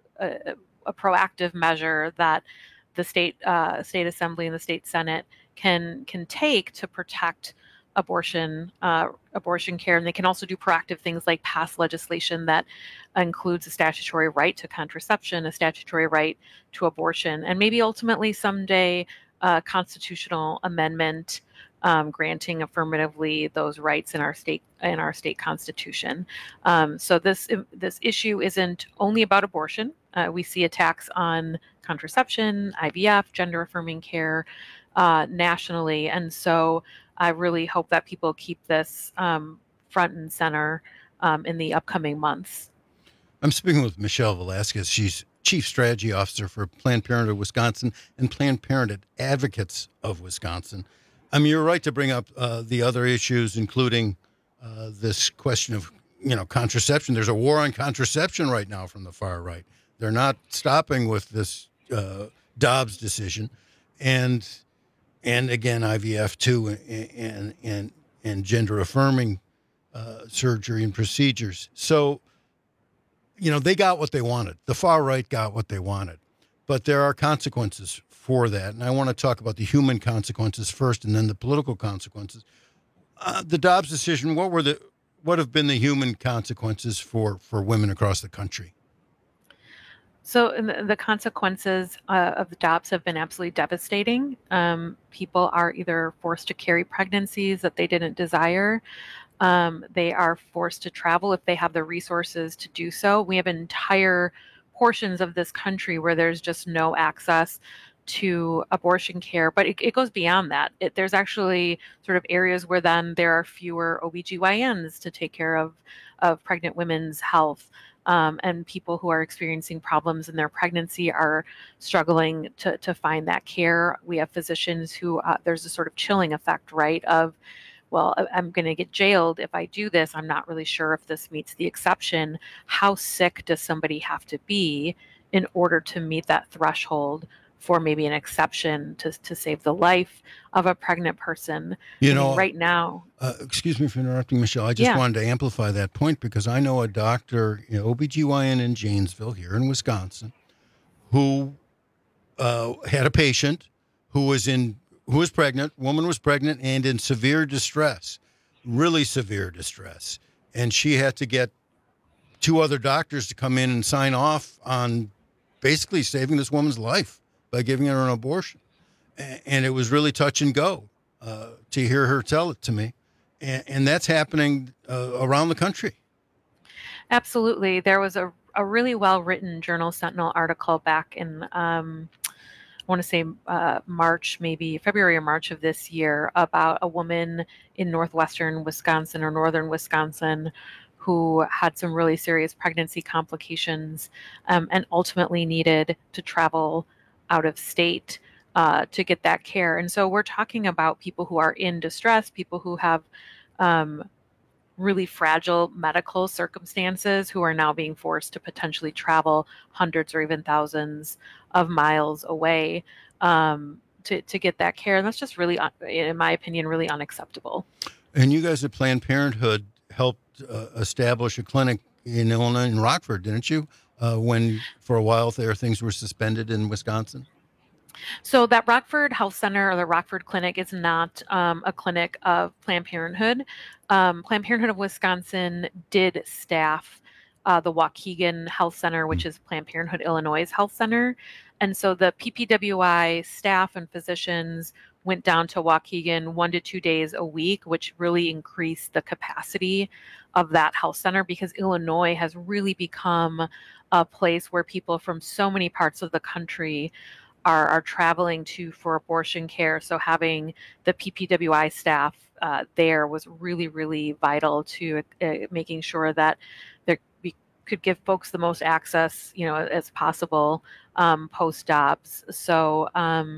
S5: a proactive measure that the state assembly and the state senate can take to protect abortion care, and they can also do proactive things like pass legislation that includes a statutory right to contraception, a statutory right to abortion, and maybe ultimately someday a constitutional amendment granting affirmatively those rights in our state constitution. So this issue isn't only about abortion. We see attacks on contraception, IVF, gender affirming care nationally, and so I really hope that people keep this front and center in the upcoming months.
S22: I'm speaking with Michelle Velasquez. She's Chief Strategy Officer for Planned Parenthood Wisconsin and Planned Parenthood Advocates of Wisconsin. I mean, you're right to bring up the other issues, including this question of, contraception. There's a war on contraception right now from the far right. They're not stopping with this Dobbs decision. And again, IVF too, and gender affirming surgery and procedures. So, they got what they wanted. The far right got what they wanted, but there are consequences for that. And I want to talk about the human consequences first, and then the political consequences. The Dobbs decision. What have been the human consequences for women across the country?
S5: So the consequences of the Dobbs have been absolutely devastating. People are either forced to carry pregnancies that they didn't desire. They are forced to travel if they have the resources to do so. We have entire portions of this country where there's just no access to abortion care, but it goes beyond that. There's actually sort of areas where then there are fewer OBGYNs to take care of pregnant women's health. And people who are experiencing problems in their pregnancy are struggling to find that care. We have physicians who there's a sort of chilling effect, right? Of, well, I'm going to get jailed if I do this. I'm not really sure if this meets the exception. How sick does somebody have to be in order to meet that threshold for maybe an exception to save the life of a pregnant person? Right now.
S22: Excuse me for interrupting, Michelle. I just wanted to amplify that point because I know a doctor, OBGYN in Janesville here in Wisconsin, who had a patient who was pregnant, woman was pregnant and in severe distress, really severe distress. And she had to get 2 other doctors to come in and sign off on basically saving this woman's life by giving her an abortion. And it was really touch and go to hear her tell it to me. And that's happening around the country.
S5: Absolutely. There was a really well-written Journal-Sentinel article back in, I want to say March, maybe February or March of this year, about a woman in northwestern Wisconsin or northern Wisconsin who had some really serious pregnancy complications and ultimately needed to travel out of state to get that care. And so we're talking about people who are in distress, people who have really fragile medical circumstances who are now being forced to potentially travel hundreds or even thousands of miles away to get that care. And that's just really, in my opinion, really unacceptable.
S22: And you guys at Planned Parenthood helped establish a clinic in Illinois, in Rockford, didn't you? When for a while there things were suspended in Wisconsin?
S5: So that Rockford Health Center or the Rockford Clinic is not a clinic of Planned Parenthood. Planned Parenthood of Wisconsin did staff the Waukegan Health Center, which is Planned Parenthood Illinois' health center. And so the PPWI staff and physicians went down to Waukegan 1 to 2 days a week, which really increased the capacity of that health center because Illinois has really become a place where people from so many parts of the country are traveling to for abortion care. So having the PPWI staff there was really, really vital to making sure that we could give folks the most access, as possible post Dobbs. So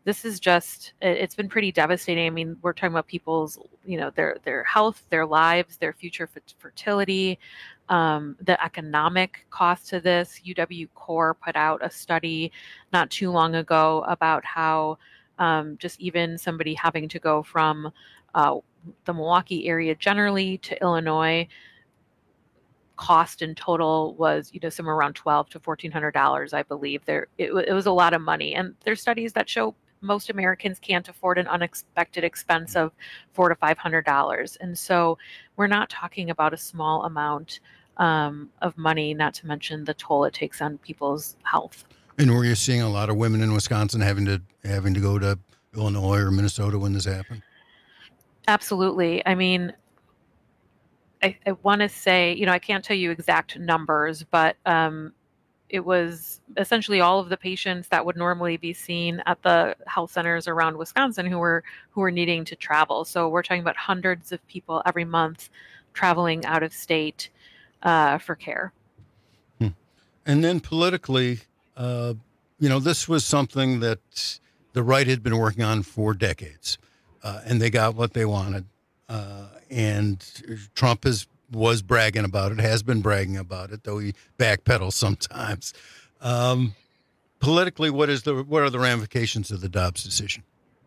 S5: this is just, it's been pretty devastating. I mean, we're talking about people's, their health, their lives, their future fertility, the economic cost to this. UW Core put out a study not too long ago about how just even somebody having to go from the Milwaukee area generally to Illinois, cost in total was somewhere around $1,200 to $1,400, I believe. It was a lot of money, and there's studies that show most Americans can't afford an unexpected expense of $400 to $500, and so we're not talking about a small amount of money, not to mention the toll it takes on people's health.
S22: And were you seeing a lot of women in Wisconsin having to go to Illinois or Minnesota when this happened?
S5: Absolutely. I mean, I want to say, I can't tell you exact numbers, but it was essentially all of the patients that would normally be seen at the health centers around Wisconsin who were needing to travel. So we're talking about hundreds of people every month traveling out of state for care.
S22: And then politically, this was something that the right had been working on for decades, and they got what they wanted. And Trump was bragging about it, has been bragging about it, though he backpedals sometimes. Politically, what are the ramifications of the Dobbs decision?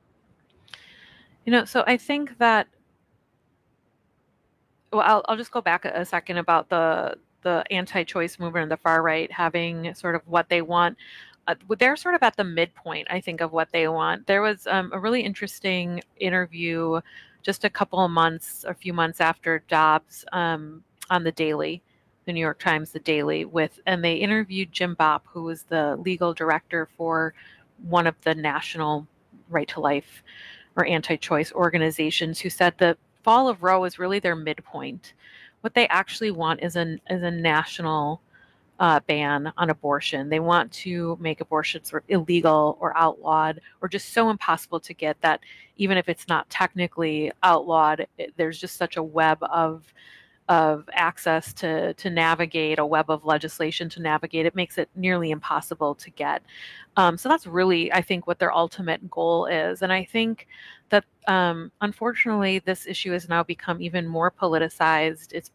S5: So I think that, well, I'll just go back a second about the anti-choice movement and the far right having sort of what they want. They're sort of at the midpoint, I think, of what they want. There was a really interesting interview just a few months after Dobbs on The Daily, the New York Times, The Daily, and they interviewed Jim Bopp, who was the legal director for one of the national right to life or anti-choice organizations, who said the fall of Roe is really their midpoint. What they actually want is a national ban on abortion. They want to make abortion sort of illegal or outlawed or just so impossible to get that even if it's not technically outlawed, there's just such a web of access to navigate, a web of legislation to navigate. It makes it nearly impossible to get. So that's really, I think, what their ultimate goal is. And I think that unfortunately, this issue has now become even more politicized. It's,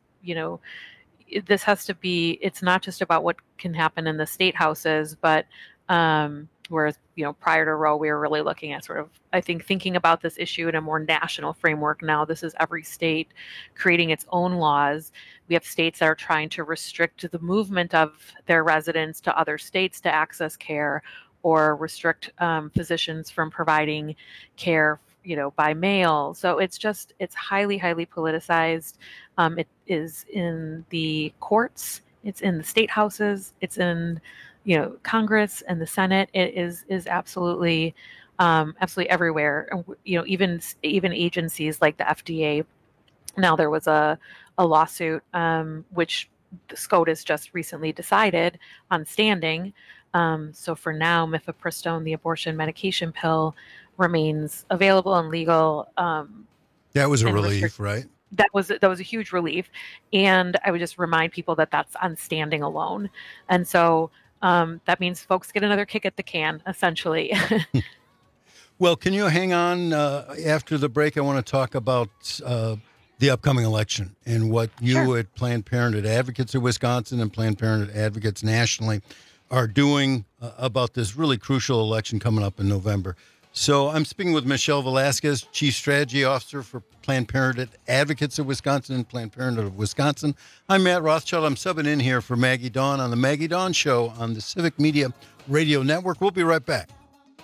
S5: this has to be, it's not just about what can happen in the state houses, but whereas, prior to Roe, we were really looking at sort of, I think, thinking about this issue in a more national framework. Now, this is every state creating its own laws. We have states that are trying to restrict the movement of their residents to other states to access care, or restrict physicians from providing care by mail. So it's highly, highly politicized. It is in the courts, it's in the state houses, it's in, Congress and the Senate. It is absolutely, absolutely everywhere. Even agencies like the FDA. Now there was a lawsuit, which SCOTUS just recently decided on standing. So for now, mifepristone, the abortion medication pill, remains available and legal.
S22: That was a relief, right?
S5: That was a huge relief. And I would just remind people that that's on standing alone. And so that means folks get another kick at the can, essentially.
S22: Well, can you hang on after the break? I want to talk about the upcoming election and what you at Planned Parenthood Advocates of Wisconsin and Planned Parenthood Advocates nationally are doing about this really crucial election coming up in November. So I'm speaking with Michelle Velasquez, Chief Strategy Officer for Planned Parenthood Advocates of Wisconsin and Planned Parenthood of Wisconsin. I'm Matt Rothschild. I'm subbing in here for Maggie Dawn on the Maggie Dawn Show on the Civic Media Radio Network. We'll be right back.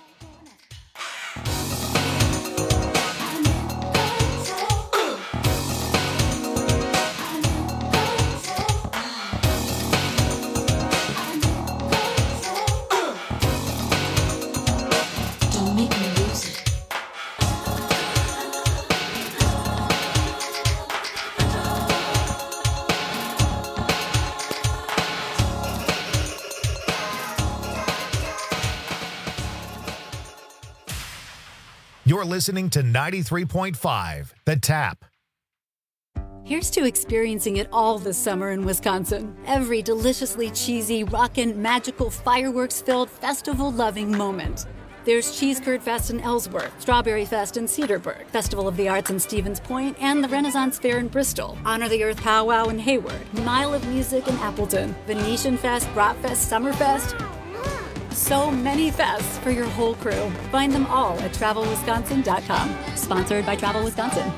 S2: You're listening to 93.5, The Tap.
S6: Here's to experiencing it all this summer in Wisconsin. Every deliciously cheesy, rockin', magical, fireworks-filled, festival-loving moment. There's Cheese Curd Fest in Ellsworth, Strawberry Fest in Cedarburg, Festival of the Arts in Stevens Point, and the Renaissance Fair in Bristol, Honor the Earth Powwow in Hayward, Mile of Music in Appleton, Venetian Fest, Bratfest, Summerfest. So many fests for your whole crew. Find them all at TravelWisconsin.com. Sponsored by Travel Wisconsin.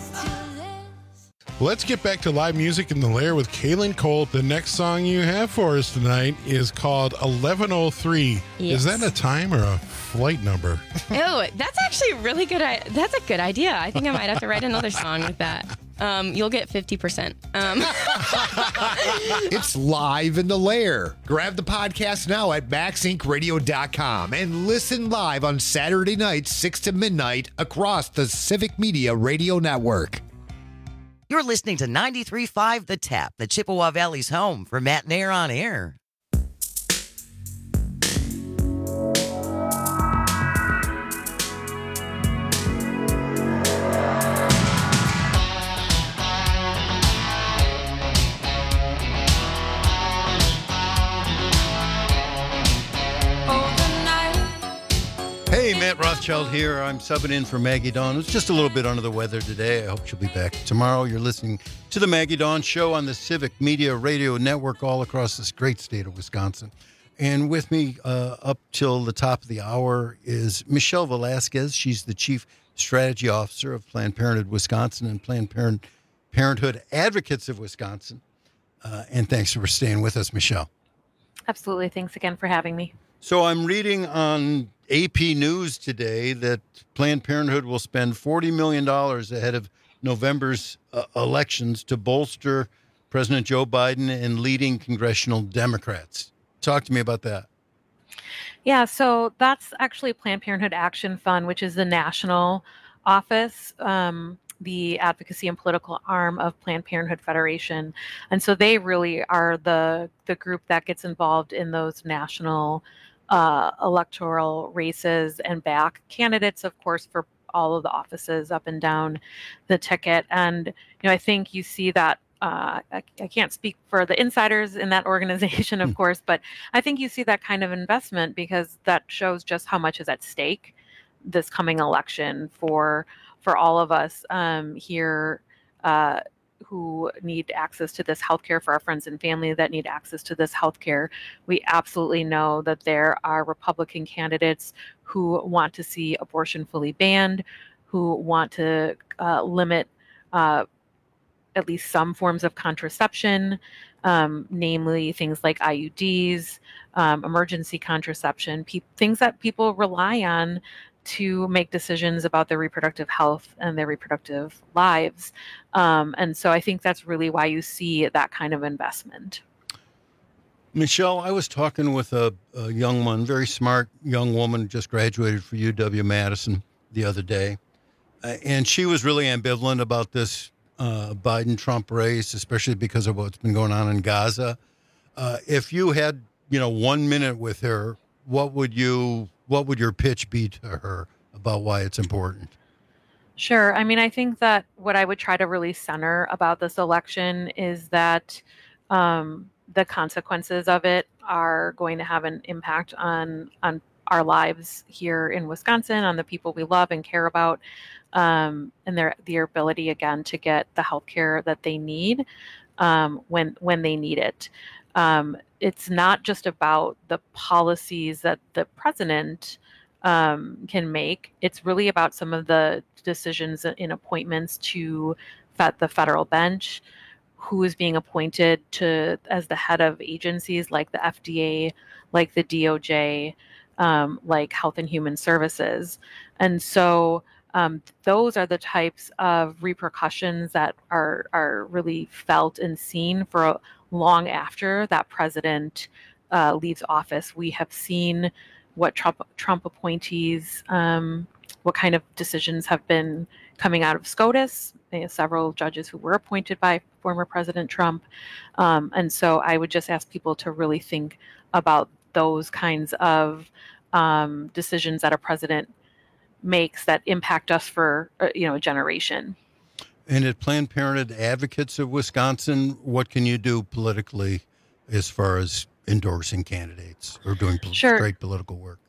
S7: Let's get back to live music in the Lair with Kaylin Cole. The next song you have for us tonight is called 1103.
S14: Yes.
S7: Is that a time or a flight number?
S14: Oh, that's actually really good. That's a good idea. I think I might have to write another song with that. You'll get 50%.
S17: It's live in the Lair. Grab the podcast now at MaxIncRadio.com and listen live on Saturday nights, 6 to midnight, across the Civic Media Radio Network.
S18: You're listening to 93.5 The Tap, the Chippewa Valley's home for Matt Nair on Air.
S22: Hey, Matt Rothschild here. I'm subbing in for Maggie Dawn, who's just a little bit under the weather today. I hope she'll be back tomorrow. You're listening to the Maggie Dawn Show on the Civic Media Radio Network all across this great state of Wisconsin. And with me up till the top of the hour is Michelle Velasquez. She's the Chief Strategy Officer of Planned Parenthood Wisconsin and Planned Parenthood Advocates of Wisconsin. And thanks for staying with us, Michelle.
S5: Absolutely. Thanks again for having me.
S22: So I'm reading on AP News today that Planned Parenthood will spend $40 million ahead of November's elections to bolster President Joe Biden and leading congressional Democrats. Talk to me about that.
S5: Yeah, so that's actually Planned Parenthood Action Fund, which is the national office, the advocacy and political arm of Planned Parenthood Federation. And so they really are the group that gets involved in those national electoral races and back candidates, of course, for all of the offices up and down the ticket. And, I think you see that, I can't speak for the insiders in that organization, of course, but I think you see that kind of investment because that shows just how much is at stake this coming election for all of us here who need access to this healthcare, for our friends and family that need access to this healthcare. We absolutely know that there are Republican candidates who want to see abortion fully banned, who want to limit at least some forms of contraception, namely things like IUDs, emergency contraception, things that people rely on to make decisions about their reproductive health and their reproductive lives. And so I think that's really why you see that kind of investment.
S22: Michelle, I was talking with a young one, very smart young woman, just graduated from UW-Madison the other day. And she was really ambivalent about this Biden-Trump race, especially because of what's been going on in Gaza. If you had, 1 minute with her, what would your pitch be to her about why it's important?
S5: Sure. I mean, I think that what I would try to really center about this election is that the consequences of it are going to have an impact on our lives here in Wisconsin, on the people we love and care about, and their ability, again, to get the health care that they need when they need it. It's not just about the policies that the president can make. It's really about some of the decisions in appointments to the federal bench, who is being appointed as the head of agencies like the FDA, like the DOJ, like Health and Human Services. And so those are the types of repercussions that are really felt and seen for long after that president leaves office. We have seen what Trump appointees, what kind of decisions have been coming out of SCOTUS, several judges who were appointed by former President Trump. And so I would just ask people to really think about those kinds of decisions that a president makes that impact us for a generation.
S22: And at Planned Parenthood Advocates of Wisconsin, what can you do politically as far as endorsing candidates or doing
S5: Sure.
S22: straight political work?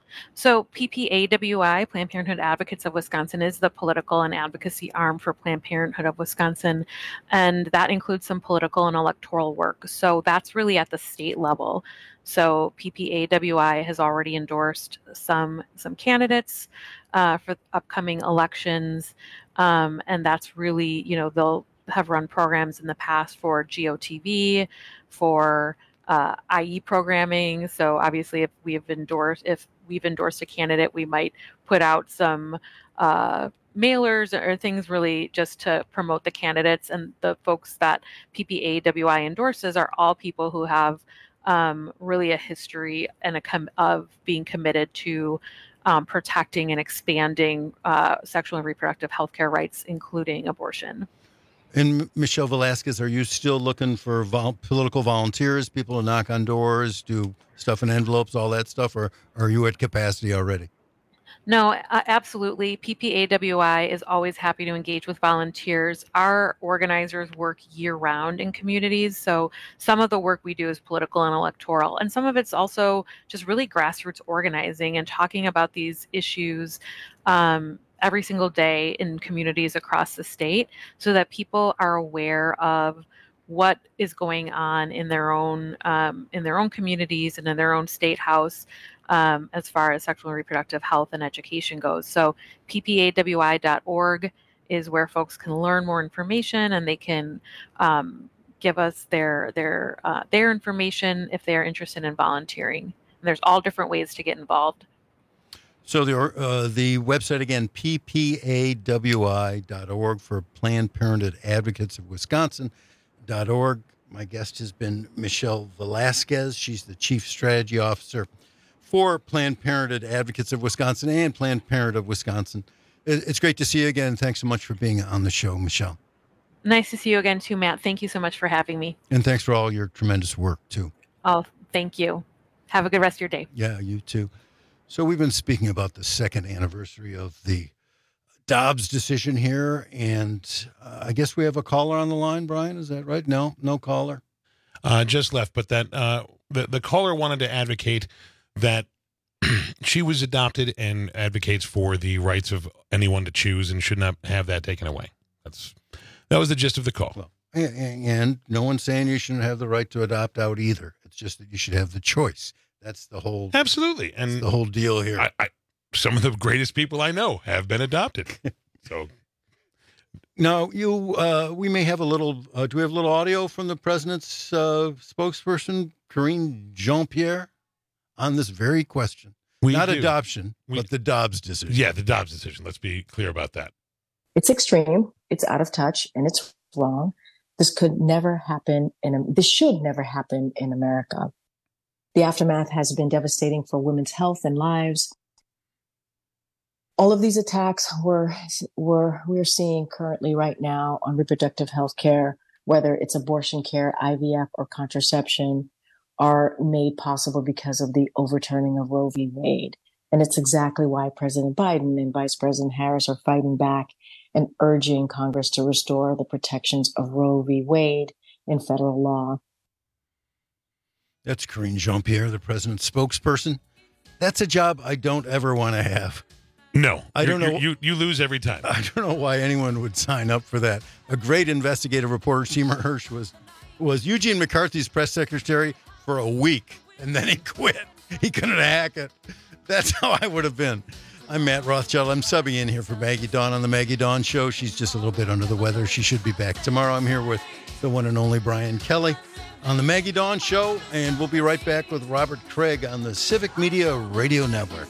S5: So PPAWI, Planned Parenthood Advocates of Wisconsin, is the political and advocacy arm for Planned Parenthood of Wisconsin, and that includes some political and electoral work. So that's really at the state level. So PPAWI has already endorsed some candidates for upcoming elections, and that's really, they'll have run programs in the past for GOTV, for IE programming. So obviously, if we've endorsed a candidate, we might put out some mailers or things really just to promote the candidates. And the folks that PPAWI endorses are all people who have really a history and of being committed to protecting and expanding sexual and reproductive health care rights, including abortion.
S22: And Michelle Velasquez, are you still looking for political volunteers, people to knock on doors, do stuff in envelopes, all that stuff, or are you at capacity already?
S5: No, absolutely. PPAWI is always happy to engage with volunteers. Our organizers work year-round in communities, so some of the work we do is political and electoral, and some of it's also just really grassroots organizing and talking about these issues every single day in communities across the state, so that people are aware of what is going on in their own communities and in their own state house as far as sexual and reproductive health and education goes. So PPAWI.org is where folks can learn more information, and they can give us their information if they are interested in volunteering. And there's all different ways to get involved.
S22: So the website again, PPAWI.org for Planned Parenthood Advocates of Wisconsin.org. My guest has been Michelle Velasquez. She's the Chief Strategy Officer for Planned Parenthood Advocates of Wisconsin and Planned Parenthood of Wisconsin. It's great to see you again. Thanks so much for being on the show, Michelle.
S5: Nice to see you again, too, Matt. Thank you so much for having me.
S22: And thanks for all your tremendous work, too.
S5: Oh, thank you. Have a good rest of your day.
S22: Yeah, you too. So we've been speaking about the second anniversary of the Dobbs decision here, and I guess we have a caller on the line, Brian. Is that right? No caller.
S7: Just left, but that the caller wanted to advocate that she was adopted and advocates for the rights of anyone to choose and should not have that taken away. That was the gist of the call.
S22: Well, and no one's saying you shouldn't have the right to adopt out either. It's just that you should have the choice. That's the whole
S7: absolutely, and
S22: that's the whole deal here.
S7: Some of the greatest people I know have been adopted. So
S22: now we may have a little. Do we have a little audio from the president's spokesperson, Karine Jean-Pierre, on this very question? Not adoption, but the Dobbs decision.
S7: Yeah, the Dobbs decision. Let's be clear about that.
S1: It's extreme. It's out of touch, and it's wrong. This could never happen this should never happen in America. The aftermath has been devastating for women's health and lives. All of these attacks we're seeing currently right now on reproductive health care, whether it's abortion care, IVF, or contraception, are made possible because of the overturning of Roe v. Wade. And it's exactly why President Biden and Vice President Harris are fighting back and urging Congress to restore the protections of Roe v. Wade in federal law.
S22: That's Karine Jean-Pierre, the president's spokesperson. That's a job I don't ever want to have.
S7: No,
S22: I don't know.
S7: You lose every time.
S22: I don't know why anyone would sign up for that. A great investigative reporter, Seymour Hersh, was Eugene McCarthy's press secretary for a week, and then he quit. He couldn't hack it. That's how I would have been. I'm Matt Rothschild. I'm subbing in here for Maggie Dawn on the Maggie Dawn Show. She's just a little bit under the weather. She should be back tomorrow. I'm here with the one and only Brian Kelly on the Maggie Dawn Show, and we'll be right back with Robert Craig on the Civic Media Radio Network.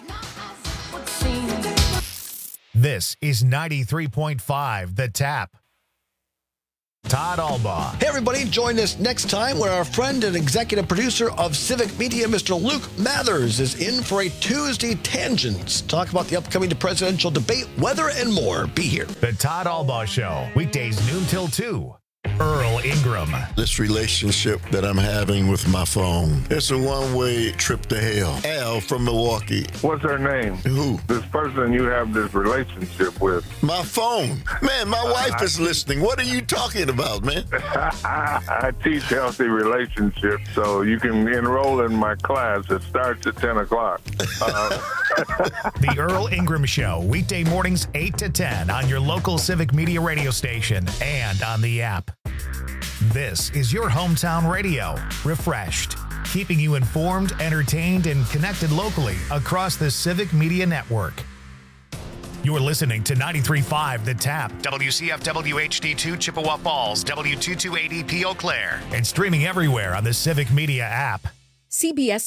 S2: This is 93.5 The Tap. Todd Albaugh.
S3: Hey, everybody. Join us next time when our friend and executive producer of Civic Media, Mr. Luke Mathers, is in for a Tuesday Tangents. Talk about the upcoming presidential debate, weather, and more. Be here.
S2: The Todd Albaugh Show, weekdays noon till 2. Earl Ingram.
S4: This relationship that I'm having with my phone, it's a one-way trip to hell. Al from Milwaukee.
S8: What's her name?
S4: Who?
S8: This person you have this relationship with.
S4: My phone. Man, my wife is listening. What are you talking about, man?
S8: I teach healthy relationships, so you can enroll in my class. It starts at 10 o'clock.
S2: The Earl Ingram Show, weekday mornings 8 to 10 on your local Civic Media radio station and on the app. This is your hometown radio, refreshed, keeping you informed, entertained, and connected locally across the Civic Media Network. You're listening to 93.5 The Tap, WCFW HD2 Chippewa Falls, W228EP Eau Claire, and streaming everywhere on the Civic Media app.
S9: CBS